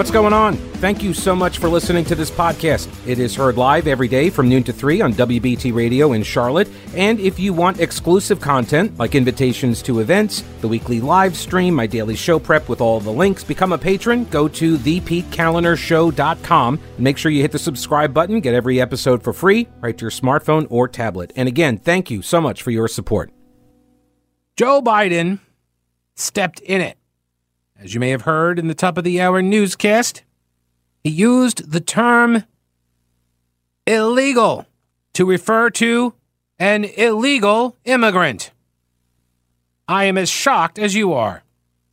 What's going on? Thank you so much for listening to this podcast. It is heard live every day from noon to 3 on WBT Radio in Charlotte. And if you want exclusive content like invitations to events, the weekly live stream, my daily show prep with all the links, become a patron, go to thepetekalinershow.com. Make sure you hit the subscribe button, get every episode for free right to your smartphone or tablet. And again, thank you so much for your support. Joe Biden stepped in it. As you may have heard in the top of the hour newscast, he used the term illegal to refer to an illegal immigrant. I am as shocked as you are.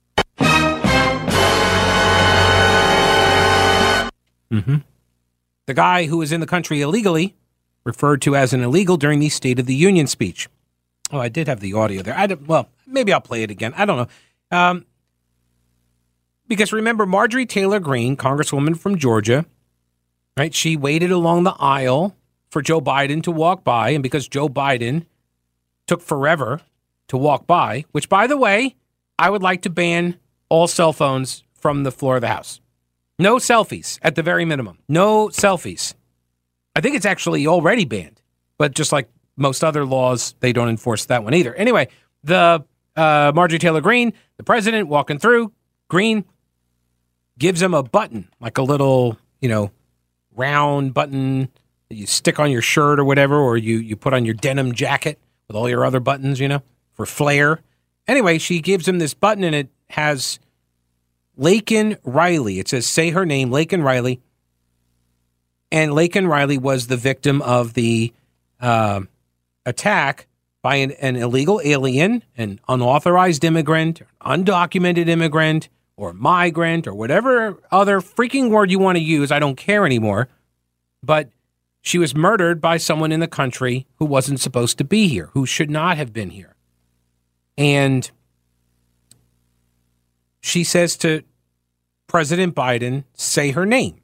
The guy who was in the country illegally, referred to as an illegal during the State of the Union speech. Oh, I did have the audio there. Well, maybe I'll play it again. I don't know. Because remember, Marjorie Taylor Greene, Congresswoman from Georgia, right? She waited along the aisle for Joe Biden to walk by. And because Joe Biden took forever to walk by, which, by the way, I would like to ban all cell phones from the floor of the House. No selfies, at the very minimum. No selfies. I think it's actually already banned. But just like most other laws, they don't enforce that one either. Anyway, the Marjorie Taylor Greene, the president walking through, Greene gives him a button, like a little, round button that you stick on your shirt or whatever, or you put on your denim jacket with all your other buttons, for flair. Anyway, she gives him this button, and it has Laken Riley. It says, say her name, Laken Riley. And Laken Riley was the victim of the attack by an illegal alien, an unauthorized immigrant, undocumented immigrant, or migrant, or whatever other freaking word you want to use. I don't care anymore. But she was murdered by someone in the country who wasn't supposed to be here, who should not have been here. And she says to President Biden, say her name.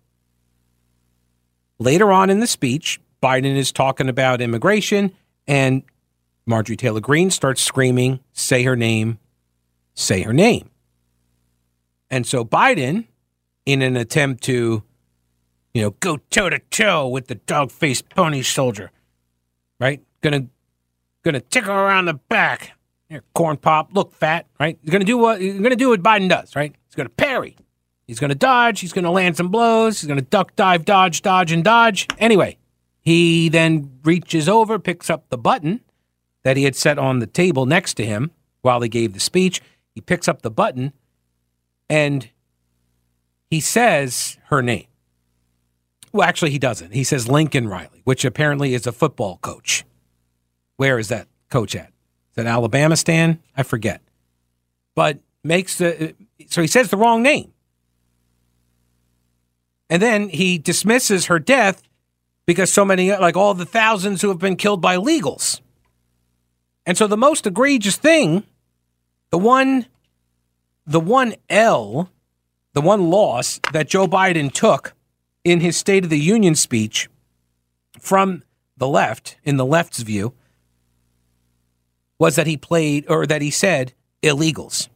Later on in the speech, Biden is talking about immigration, and Marjorie Taylor Greene starts screaming, say her name, say her name. And so Biden, in an attempt to, go toe-to-toe with the dog-faced pony soldier, right? Gonna tickle around the back. Here, corn pop, look fat, right? He's gonna do what Biden does, right? He's gonna parry. He's gonna dodge. He's gonna land some blows. He's gonna duck, dive, dodge, and dodge. Anyway, he then reaches over, picks up the button that he had set on the table next to him while he gave the speech. He picks up the button, and he says her name. Well, actually, he doesn't. He says Lincoln Riley, which apparently is a football coach. Where is that coach at? Is that Alabama, Stan? I forget. But so he says the wrong name. And then he dismisses her death because so many, like all the thousands who have been killed by illegals. And so the most egregious thing, the one loss that Joe Biden took in his State of the Union speech from the left, in the left's view, was that he said illegals.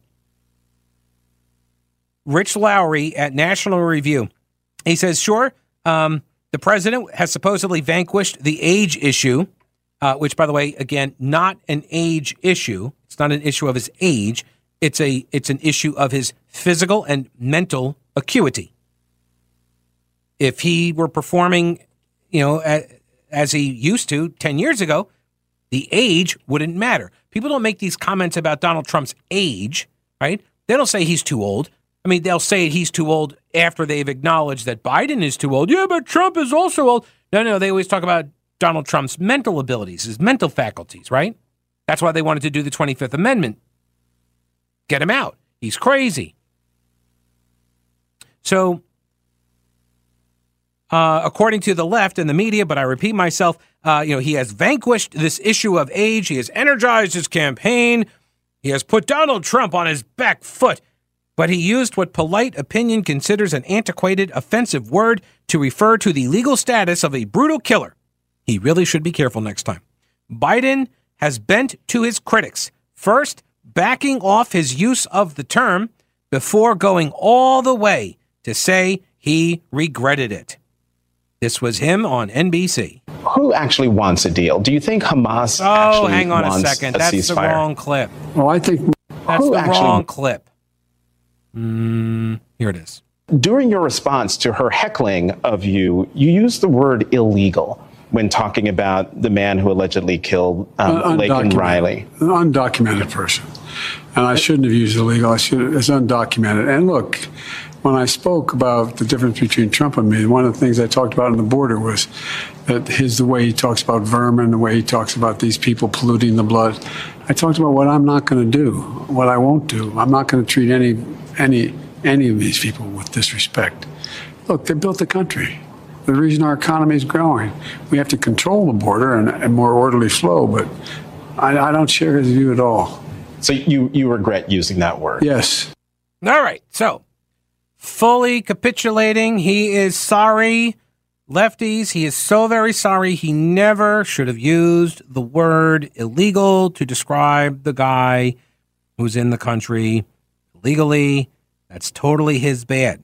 Rich Lowry at National Review, he says, sure, the president has supposedly vanquished the age issue, which, by the way, again, not an age issue. It's not an issue of his age. It's an issue of his physical and mental acuity. If he were performing, as he used to 10 years ago, the age wouldn't matter. People don't make these comments about Donald Trump's age, right? They don't say he's too old. I mean, they'll say he's too old after they've acknowledged that Biden is too old. Yeah, but Trump is also old. No, they always talk about Donald Trump's mental abilities, his mental faculties, right? That's why they wanted to do the 25th Amendment. Get him out. He's crazy. So, according to the left and the media, but I repeat myself, he has vanquished this issue of age. He has energized his campaign. He has put Donald Trump on his back foot. But he used what polite opinion considers an antiquated, offensive word to refer to the legal status of a brutal killer. He really should be careful next time. Biden has bent to his critics, first backing off his use of the term before going all the way to say he regretted it. This was him on NBC. Who actually wants a deal? Do you think Hamas hang on a second. That's ceasefire? The wrong clip. Well, I think that's the wrong clip. Here it is. During your response to her heckling of you, you used the word illegal when talking about the man who allegedly killed Laken Riley. An undocumented person. And I shouldn't have used illegal. It's undocumented. And look, when I spoke about the difference between Trump and me, one of the things I talked about on the border was that the way he talks about vermin, the way he talks about these people polluting the blood. I talked about what I'm not going to do, what I won't do. I'm not going to treat any of these people with disrespect. Look, they built the country. The reason our economy is growing. We have to control the border and more orderly flow, but I don't share his view at all. So you regret using that word? Yes. All right. So, fully capitulating. He is sorry. Lefties, he is so very sorry. He never should have used the word illegal to describe the guy who's in the country illegally. That's totally his bad.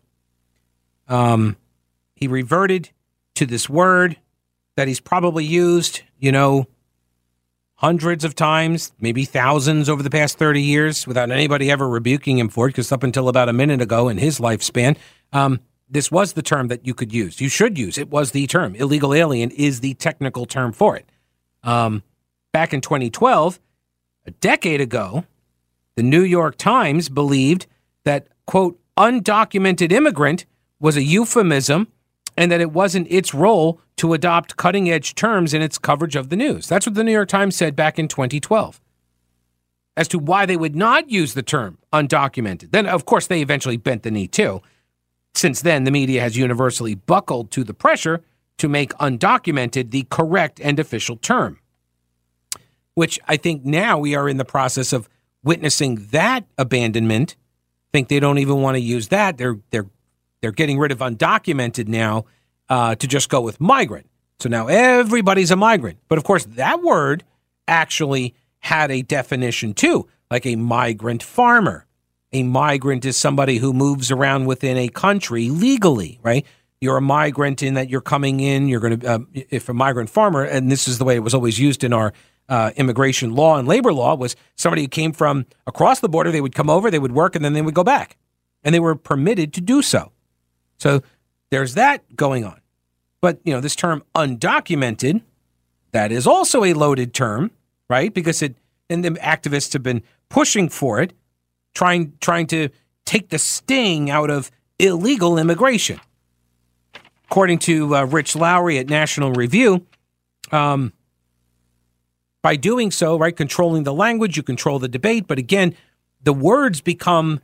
He reverted to this word that he's probably used, hundreds of times, maybe thousands over the past 30 years without anybody ever rebuking him for it, because up until about a minute ago in his lifespan, this was the term that you could use. You should use. It was the term. Illegal alien is the technical term for it. Back in 2012, a decade ago, the New York Times believed that, quote, undocumented immigrant was a euphemism and that it wasn't its role to adopt cutting-edge terms in its coverage of the news. That's what the New York Times said back in 2012. As to why they would not use the term undocumented. Then, of course, they eventually bent the knee, too. Since then, the media has universally buckled to the pressure to make undocumented the correct and official term, which I think now we are in the process of witnessing that abandonment. I think they don't even want to use that. They're getting rid of undocumented now to just go with migrant. So now everybody's a migrant. But of course, that word actually had a definition too, like a migrant farmer. A migrant is somebody who moves around within a country legally, right? You're a migrant in that you're coming in. You're going to, if a migrant farmer, and this is the way it was always used in our immigration law and labor law, was somebody who came from across the border. They would come over, they would work, and then they would go back. And they were permitted to do so. So there's that going on. But, this term undocumented, that is also a loaded term, right? Because and the activists have been pushing for it, trying to take the sting out of illegal immigration. According to Rich Lowry at National Review, by doing so, right, controlling the language, you control the debate. But again, the words become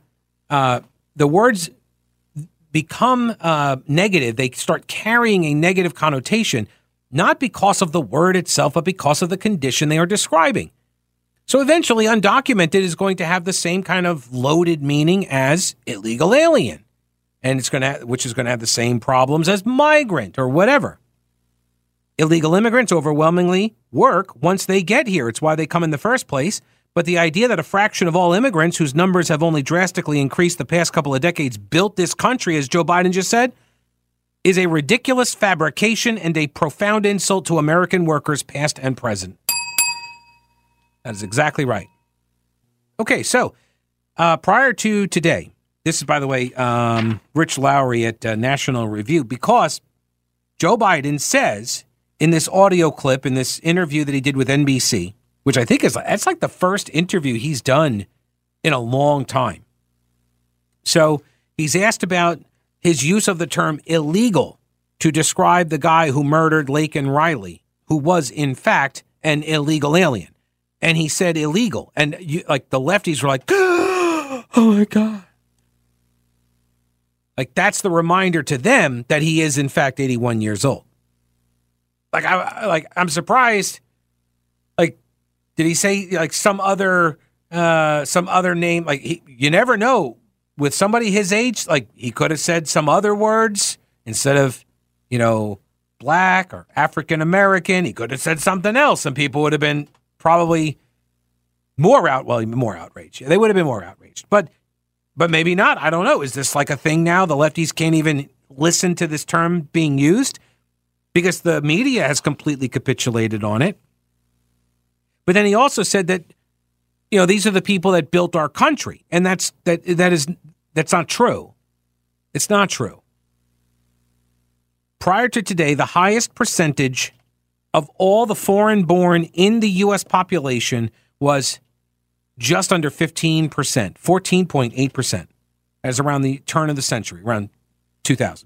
negative. They start carrying a negative connotation, not because of the word itself, but because of the condition they are describing. So eventually, undocumented is going to have the same kind of loaded meaning as illegal alien, and which is going to have the same problems as migrant or whatever. Illegal immigrants overwhelmingly work once they get here. It's why they come in the first place. But the idea that a fraction of all immigrants, whose numbers have only drastically increased the past couple of decades, built this country, as Joe Biden just said, is a ridiculous fabrication and a profound insult to American workers, past and present. That is exactly right. Okay, so prior to today, this is, by the way, Rich Lowry at National Review, because Joe Biden says in this audio clip, in this interview that he did with NBC, which I think that's like the first interview he's done in a long time. So he's asked about his use of the term illegal to describe the guy who murdered Laken Riley, who was, in fact, an illegal alien. And he said illegal. And the lefties were like, oh, my God. Like, that's the reminder to them that he is, in fact, 81 years old. I'm surprised. Like, did he say like some other name? Like, you never know with somebody his age. Like, he could have said some other words instead of, black or African American. He could have said something else, and people would have been probably more outraged. They would have been more outraged. But But maybe not. I don't know. Is this like a thing now? The lefties can't even listen to this term being used because the media has completely capitulated on it. But then he also said that, these are the people that built our country. And that's not true. It's not true. Prior to today, the highest percentage of all the foreign-born in the U.S. population was just under 15%, 14.8%, as around the turn of the century, around 2000.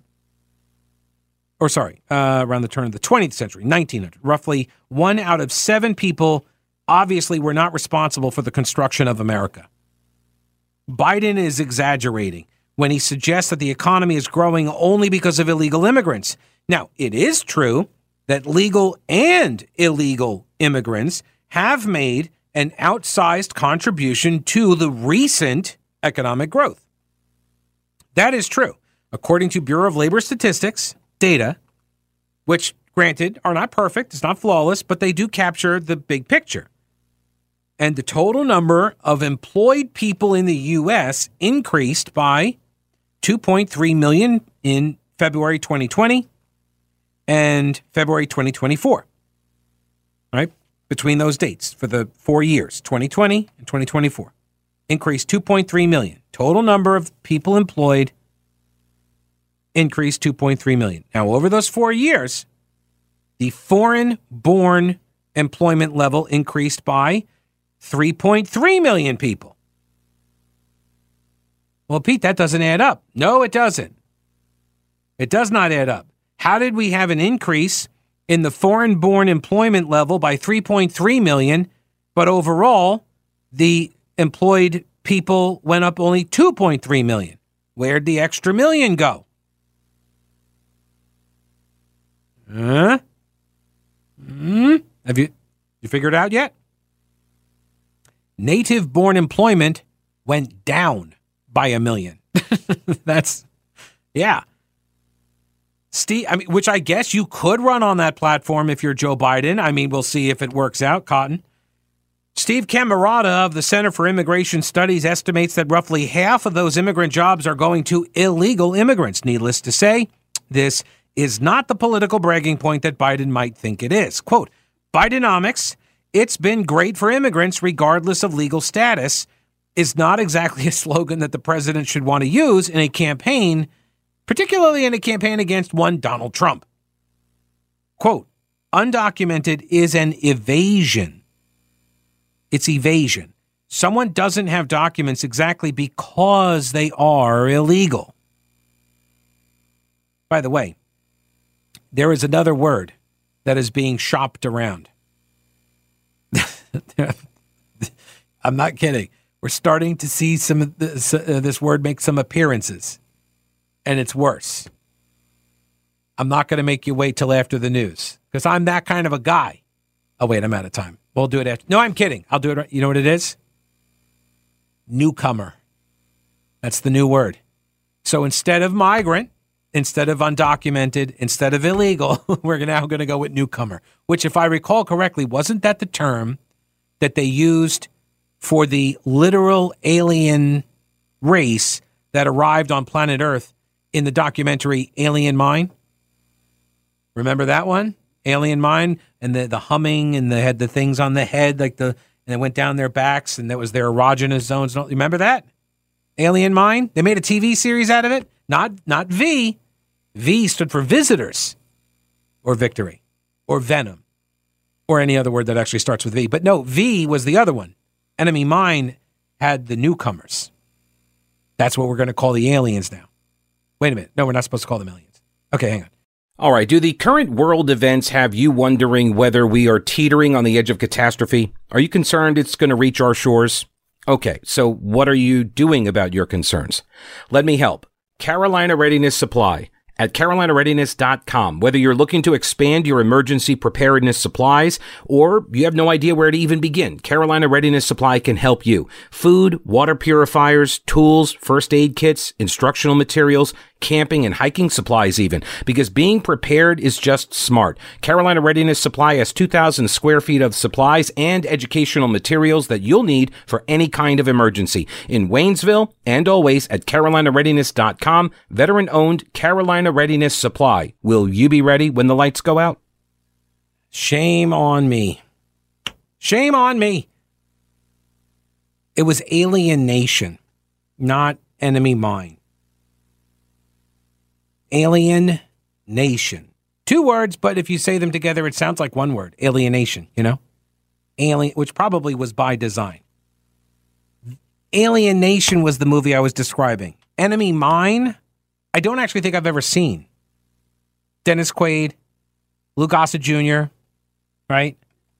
Around the turn of the 20th century, 1900. Roughly 1 out of 7 people obviously were not responsible for the construction of America. Biden is exaggerating when he suggests that the economy is growing only because of illegal immigrants. Now, it is true that legal and illegal immigrants have made an outsized contribution to the recent economic growth. That is true. According to Bureau of Labor Statistics data, which, granted, are not perfect, it's not flawless, but they do capture the big picture. And the total number of employed people in the U.S. increased by 2.3 million in February 2020 and February 2024. Right? Between those dates for the 4 years, 2020 and 2024. Increased 2.3 million. Total number of people employed increased 2.3 million. Now, over those 4 years, the foreign-born employment level increased by 3.3 million people. Well, Pete, that doesn't add up. No, it doesn't. It does not add up. How did we have an increase in the foreign-born employment level by 3.3 million, but overall, the employed people went up only 2.3 million? Where'd the extra million go? Have you figured it out yet? Native-born employment went down by 1 million. Yeah. Steve, which I guess you could run on that platform if you're Joe Biden. We'll see if it works out, Cotton. Steve Camarada of the Center for Immigration Studies estimates that roughly half of those immigrant jobs are going to illegal immigrants. Needless to say, this is not the political bragging point that Biden might think it is. Quote, Bidenomics, it's been great for immigrants regardless of legal status, is not exactly a slogan that the president should want to use in a campaign, particularly in a campaign against one Donald Trump. Quote, undocumented is an evasion. It's evasion. Someone doesn't have documents exactly because they are illegal. By the way, there is another word that is being shopped around. I'm not kidding. We're starting to see some of this word make some appearances, and it's worse. I'm not going to make you wait till after the news because I'm that kind of a guy. Oh, wait, I'm out of time. We'll do it after. No, I'm kidding. I'll do it. You know what it is? Newcomer. That's the new word. So instead of migrant, instead of undocumented, instead of illegal, we're now going to go with newcomer, which, if I recall correctly, wasn't that the term that they used for the literal alien race that arrived on planet Earth in the documentary Alien Mine? Remember that one? Alien Mine, and the humming, and they had the things on the head, and they went down their backs, and that was their erogenous zones. Remember that? Alien Mine? They made a TV series out of it? Not V. V stood for visitors, or victory, or venom, or any other word that actually starts with V. But no, V was the other one. Enemy Mine had the newcomers. That's what we're going to call the aliens now. Wait a minute. No, we're not supposed to call them aliens. Okay, hang on. All right. Do the current world events have you wondering whether we are teetering on the edge of catastrophe? Are you concerned it's going to reach our shores? Okay, so what are you doing about your concerns? Let me help. Carolina Readiness Supply at carolinareadiness.com. Whether you're looking to expand your emergency preparedness supplies or you have no idea where to even begin, Carolina Readiness Supply can help you. Food, water purifiers, tools, first aid kits, instructional materials, camping, and hiking supplies even, because being prepared is just smart. Carolina Readiness Supply has 2,000 square feet of supplies and educational materials that you'll need for any kind of emergency. In Waynesville and always at carolinareadiness.com, veteran-owned Carolina Readiness Supply. Will you be ready when the lights go out? Shame on me. Shame on me. It was alienation, not enemy mine. Alien nation. 2 words, but if you say them together, it sounds like 1 word. Alienation, you know? Alien, which probably was by design. Alienation was the movie I was describing. Enemy Mine, I don't actually think I've ever seen. Dennis Quaid, Lou Gossett Jr., right?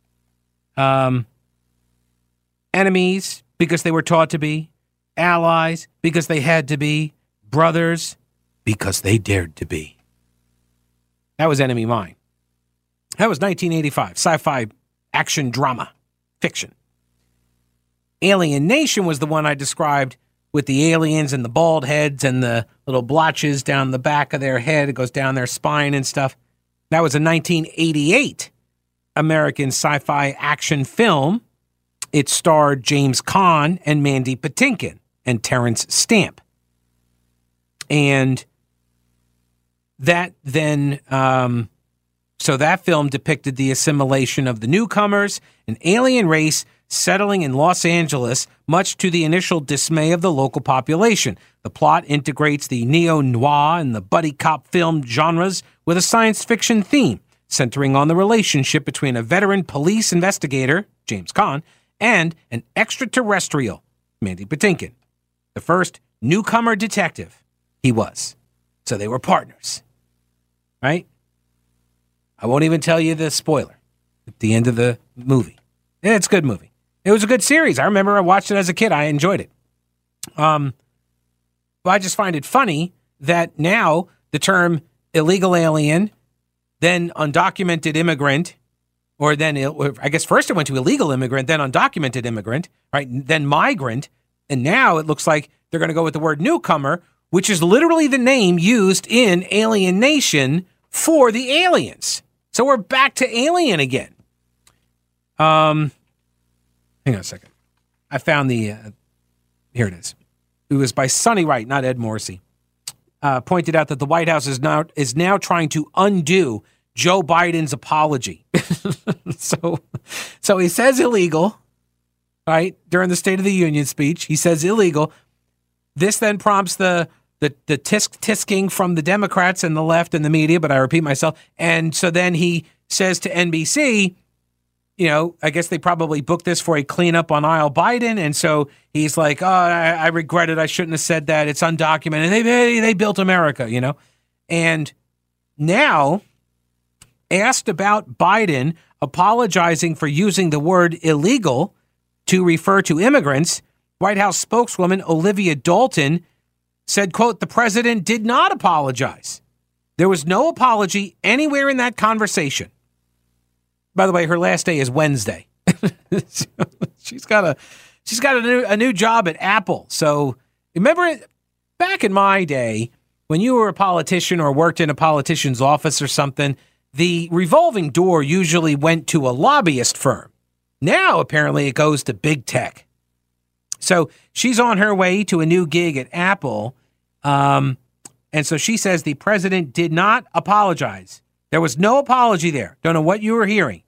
Enemies, because they were taught to be. Allies, because they had to be. Brothers, because they dared to be. That was Enemy Mine. That was 1985, sci-fi action drama, fiction. Alien Nation was the one I described with the aliens and the bald heads and the little blotches down the back of their head. It goes down their spine and stuff. That was a 1988 American sci-fi action film. It starred James Caan and Mandy Patinkin and Terrence Stamp. And that then, so that film depicted the assimilation of the newcomers, an alien race settling in Los Angeles, much to the initial dismay of the local population. The plot integrates the neo-noir and the buddy cop film genres with a science fiction theme, centering on the relationship between a veteran police investigator, James Caan, and an extraterrestrial, Mandy Patinkin. The first newcomer detective he was. So they were partners, right? I won't even tell you the spoiler at the end of the movie. It's a good movie. It was a good series. I remember I watched it as a kid. I enjoyed it. But I just find it funny that now the term illegal alien, then undocumented immigrant, or then I guess first it went to illegal immigrant, then undocumented immigrant, right? Then migrant. And now it looks like they're going to go with the word newcomer, which is literally the name used in Alien Nation for the aliens. So we're back to alien again. Hang on a second. I found the, here it is. It was by Sonny Wright, not Ed Morrissey. Pointed out that the White House is now trying to undo Joe Biden's apology. So he says illegal, right? During the State of the Union speech, he says illegal. This then prompts the tisk-tisking from the Democrats and the left and the media, but I repeat myself. And so then he says to NBC, you know, I guess they probably booked this for a cleanup on aisle Biden. And so he's like, oh, I regret it. I shouldn't have said that. It's undocumented. They built America, you know. And now, asked about Biden apologizing for using the word illegal to refer to immigrants, White House spokeswoman Olivia Dalton said, quote, the president did not apologize. There was no apology anywhere in that conversation. By the way, her last day is Wednesday. She's got a new job at Apple. So remember back in my day when you were a politician or worked in a politician's office or something, the revolving door usually went to a lobbyist firm. Now, apparently, it goes to big tech. So she's on her way to a new gig at Apple. And so she says the president did not apologize. There was no apology there. Don't know what you were hearing.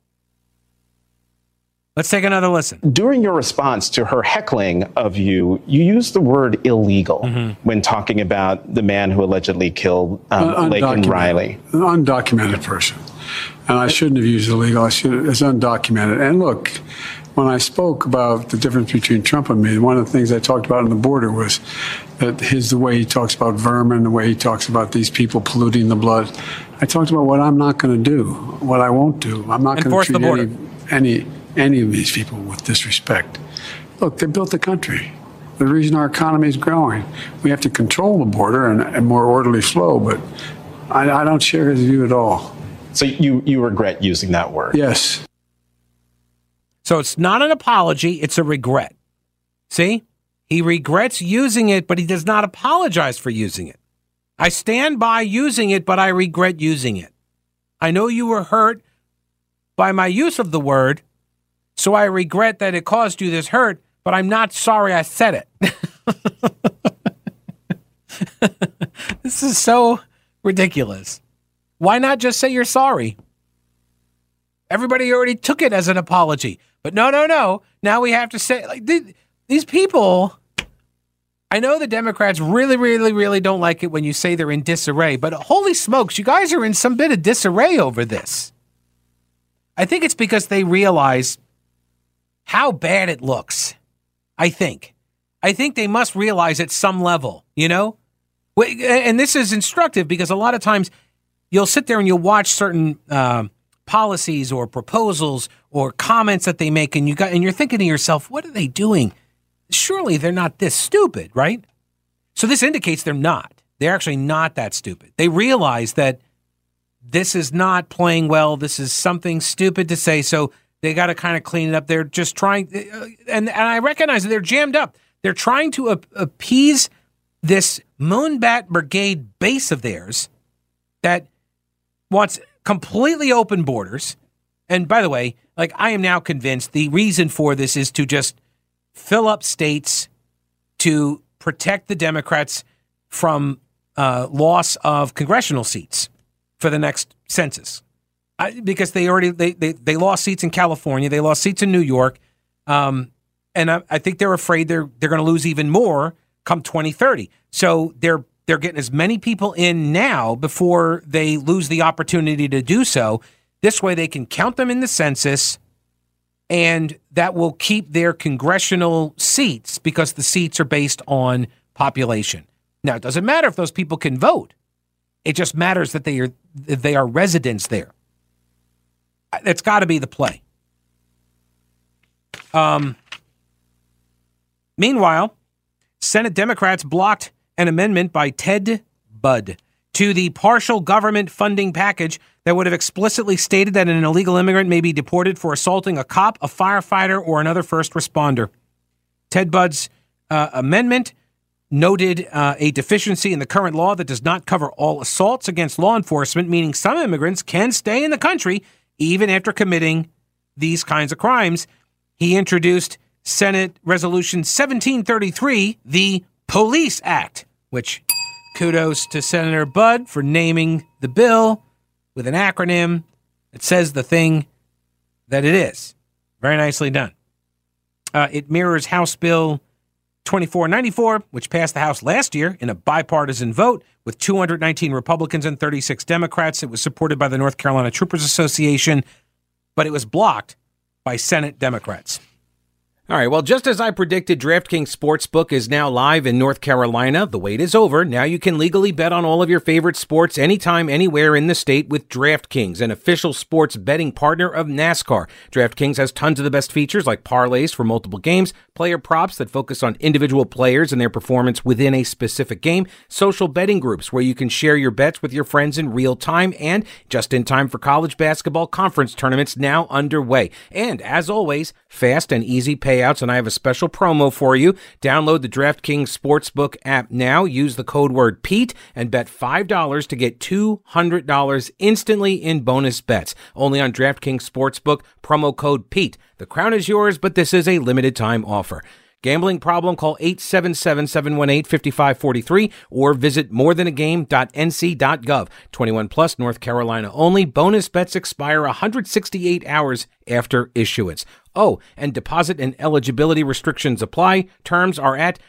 Let's take another listen. During your response to her heckling of you, you used the word illegal when talking about the man who allegedly killed Laken Riley. An undocumented person. And I shouldn't have used illegal. It's undocumented. And look, when I spoke about the difference between Trump and me, one of the things I talked about on the border was that the way he talks about vermin, the way he talks about these people polluting the blood. I talked about what I'm not going to do, what I won't do. I'm not going to treat any of these people with disrespect. Look, they built the country. The reason our economy is growing. We have to control the border and more orderly flow, but I don't share his view at all. So you regret using that word? Yes. So it's not an apology, it's a regret. See? He regrets using it, but he does not apologize for using it. I stand by using it, but I regret using it. I know you were hurt by my use of the word, so I regret that it caused you this hurt, but I'm not sorry I said it. This is so ridiculous. Why not just say you're sorry? Everybody already took it as an apology. But no. Now we have to say, like, these people, I know the Democrats really don't like it when you say they're in disarray, but holy smokes, you guys are in some bit of disarray over this. I think it's because they realize how bad it looks. I think they must realize at some level, you know? And this is instructive because a lot of times you'll sit there and you'll watch certain policies or proposals or comments that they make, and you're thinking to yourself, what are they doing? Surely they're not this stupid, right? So this indicates they're not. They're actually not that stupid. They realize that this is not playing well. This is something stupid to say, so they got to kind of clean it up. They're just trying, and I recognize that they're jammed up. They're trying to appease this Moonbat Brigade base of theirs that wants completely open borders. And by the way, like, I am now convinced the reason for this is to just fill up states to protect the Democrats from loss of congressional seats for the next census. Because they lost seats in California, they lost seats in New York, and I think they're afraid they're going to lose even more come 2030. So they're getting as many people in now before they lose the opportunity to do so. This way they can count them in the census, and that will keep their congressional seats because the seats are based on population. Now, it doesn't matter if those people can vote. It just matters that they are residents there. It's got to be the play. Meanwhile, Senate Democrats blocked an amendment by Ted Budd to the partial government funding package that would have explicitly stated that an illegal immigrant may be deported for assaulting a cop, a firefighter, or another first responder. Ted Budd's amendment noted a deficiency in the current law that does not cover all assaults against law enforcement, meaning some immigrants can stay in the country even after committing these kinds of crimes. He introduced Senate Resolution 1733, the Police Act, which kudos to Senator Budd for naming the bill with an acronym that says the thing that it is. Very nicely done. It mirrors House Bill 2494, which passed the House last year in a bipartisan vote with 219 Republicans and 36 Democrats. It was supported by the North Carolina Troopers Association, but it was blocked by Senate Democrats. All right, well, just as I predicted, DraftKings Sportsbook is now live in North Carolina. The wait is over. Now you can legally bet on all of your favorite sports anytime, anywhere in the state with DraftKings, an official sports betting partner of NASCAR. DraftKings has tons of the best features like parlays for multiple games, player props that focus on individual players and their performance within a specific game, social betting groups where you can share your bets with your friends in real time, and just in time for college basketball conference tournaments now underway. And as always, fast and easy payouts, and I have a special promo for you. Download the DraftKings Sportsbook app now. Use the code word Pete and bet $5 to get $200 instantly in bonus bets. Only on DraftKings Sportsbook, promo code Pete. The crown is yours, but this is a limited time offer. Gambling problem? Call 877-718-5543 or visit morethanagame.nc.gov. 21 plus, North Carolina only. Bonus bets expire 168 hours after issuance. Oh, and deposit and eligibility restrictions apply. Terms are at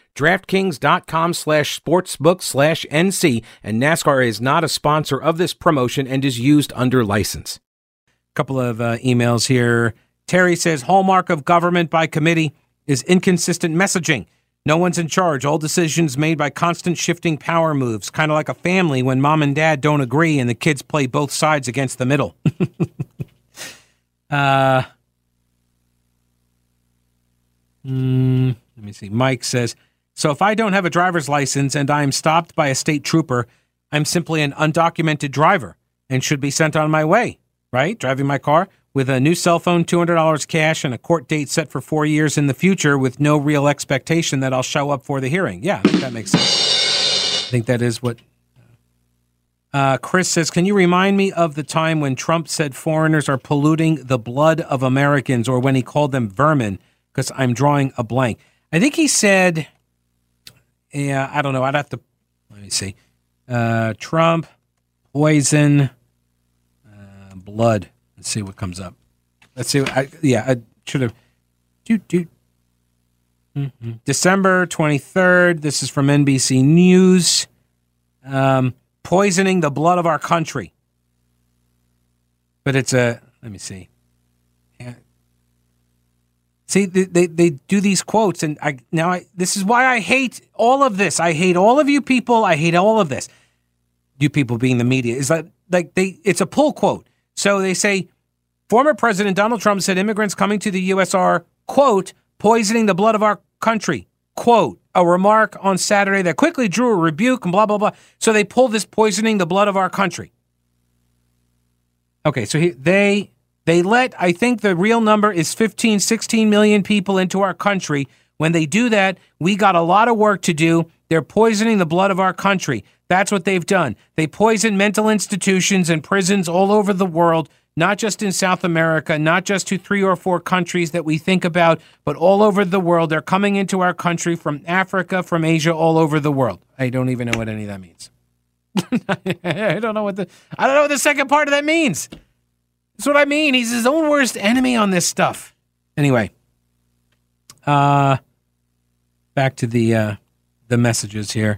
DraftKings.com/sportsbook/NC, and NASCAR is not a sponsor of this promotion and is used under license. A couple of emails here. Terry says, hallmark of government by committee is inconsistent messaging. No one's in charge. All decisions made by constant shifting power moves, kind of like a family when mom and dad don't agree and the kids play both sides against the middle. Let me see. Mike says, so if I don't have a driver's license and I'm stopped by a state trooper, I'm simply an undocumented driver and should be sent on my way, right? Driving my car with a new cell phone, $200 cash, and a court date set for 4 years in the future with no real expectation that I'll show up for the hearing. Yeah, I think that makes sense. I think that is what Chris says, can you remind me of the time when Trump said foreigners are polluting the blood of Americans, or when he called them vermin? Because I'm drawing a blank. I think he said, yeah, I don't know. I'd have to, let me see. Trump, poison, blood. Let's see what comes up. Let's see. I should have. December 23rd. This is from NBC News. Poisoning the blood of our country. But it's let me see. Yeah. See, they do these quotes, and this is why I hate all of this. I hate all of you people. I hate all of this. You people being the media. Is it's a pull quote. So they say, former President Donald Trump said immigrants coming to the U.S. are, quote, poisoning the blood of our country, quote, a remark on Saturday that quickly drew a rebuke and blah, blah, blah. So they pull this poisoning the blood of our country. Okay, so they let, I think the real number is 15, 16 million people into our country. When they do that, we got a lot of work to do. They're poisoning the blood of our country. That's what they've done. They poison mental institutions and prisons all over the world, not just in South America, not just to 3 or 4 countries that we think about, but all over the world. They're coming into our country from Africa, from Asia, all over the world. I don't even know what any of that means. I don't know what the second part of that means. That's what I mean. He's his own worst enemy on this stuff. Anyway, back to the messages here.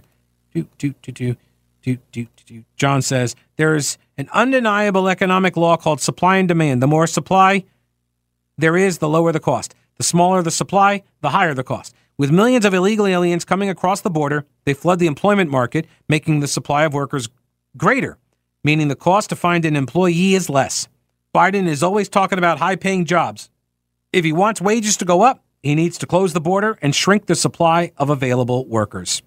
John says, there's an undeniable economic law called supply and demand. The more supply there is, the lower the cost. The smaller the supply, the higher the cost. With millions of illegal aliens coming across the border, they flood the employment market, making the supply of workers greater, meaning the cost to find an employee is less. Biden is always talking about high-paying jobs. If he wants wages to go up, he needs to close the border and shrink the supply of available workers.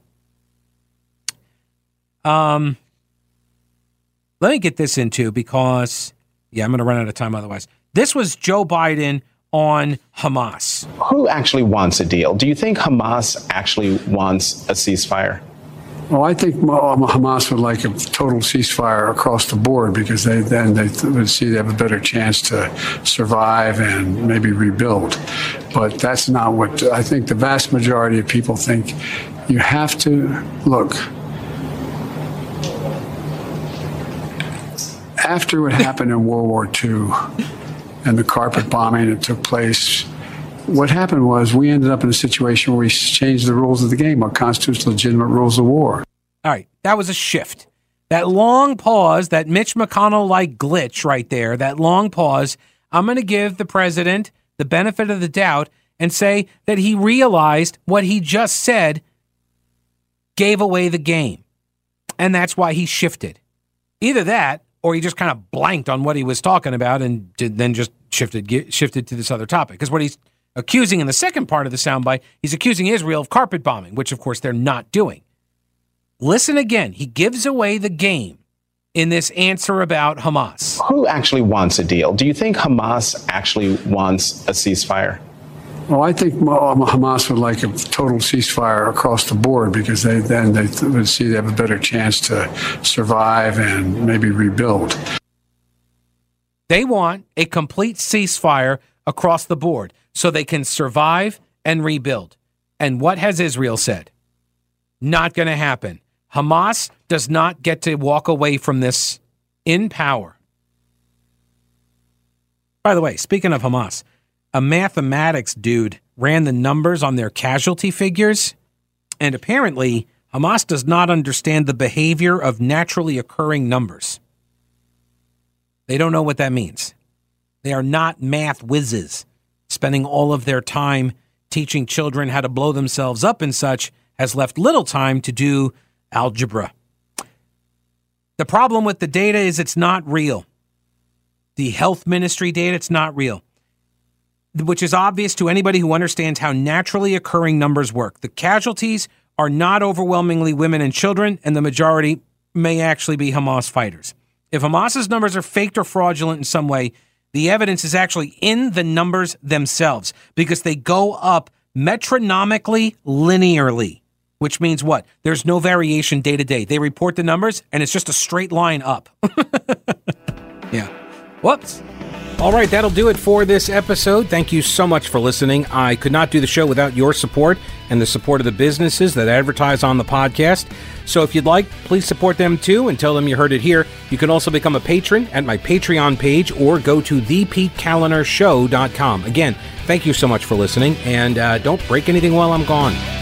Let me get this into, because, I'm going to run out of time otherwise. This was Joe Biden on Hamas. Who actually wants a deal? Do you think Hamas actually wants a ceasefire? Well, I think Hamas would like a total ceasefire across the board, because they would see they have a better chance to survive and maybe rebuild. But that's not what I think. The vast majority of people think. You have to look. After what happened in World War II and the carpet bombing that took place, what happened was we ended up in a situation where we changed the rules of the game, our constitutional legitimate rules of war. All right, that was a shift. That long pause, that Mitch McConnell-like glitch right there, that long pause, I'm going to give the president the benefit of the doubt and say that he realized what he just said gave away the game. And that's why he shifted. Either that, or he just kind of blanked on what he was talking about and then just shifted to this other topic. Because what he's accusing in the second part of the soundbite, he's accusing Israel of carpet bombing, which, of course, they're not doing. Listen again. He gives away the game in this answer about Hamas. Who actually wants a deal? Do you think Hamas actually wants a ceasefire? Well, I think Hamas would like a total ceasefire across the board, because they would see they have a better chance to survive and maybe rebuild. They want a complete ceasefire across the board so they can survive and rebuild. And what has Israel said? Not going to happen. Hamas does not get to walk away from this in power. By the way, speaking of Hamas, a mathematics dude ran the numbers on their casualty figures, and apparently Hamas does not understand the behavior of naturally occurring numbers. They don't know what that means. They are not math whizzes. Spending all of their time teaching children how to blow themselves up and such has left little time to do algebra. The problem with the data is it's not real. The health ministry data, it's not real, which is obvious to anybody who understands how naturally occurring numbers work. The casualties are not overwhelmingly women and children, and the majority may actually be Hamas fighters. If Hamas's numbers are faked or fraudulent in some way, the evidence is actually in the numbers themselves, because they go up metronomically linearly. which means what? There's no variation day to day. They report the numbers, and it's just a straight line up. Yeah. Whoops. All right, that'll do it for this episode. Thank you so much for listening. I could not do the show without your support and the support of the businesses that advertise on the podcast. So if you'd like, please support them too and tell them you heard it here. You can also become a patron at my Patreon page or go to thepetekalinershow.com. Again, thank you so much for listening, and don't break anything while I'm gone.